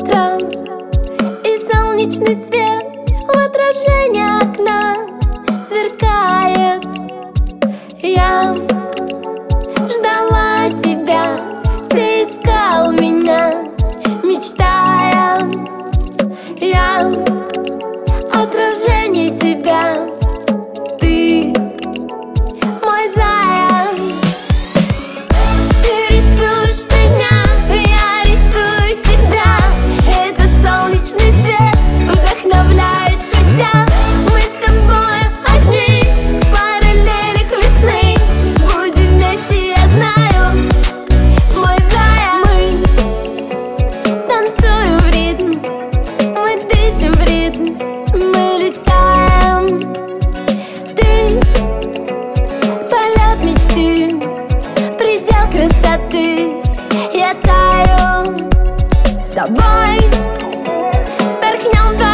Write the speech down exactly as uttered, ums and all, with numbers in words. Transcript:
утром, и солнечный свет в отражении окна сверкает. Я ждала тебя, ты искал меня, мечтая. Я отражение тебя, ты мой заяц. Ты рисуешь меня, я рисую тебя. Этот солнечный свет вдохновляет, шутя. Мы с тобой одни в параллелях весны. Будем вместе, я знаю, мой заяц. Мы танцуем в ритм, мы дышим в ритм, мы летаем. Ты полет мечты, предел красоты. Я таю с тобой, вспорхнем в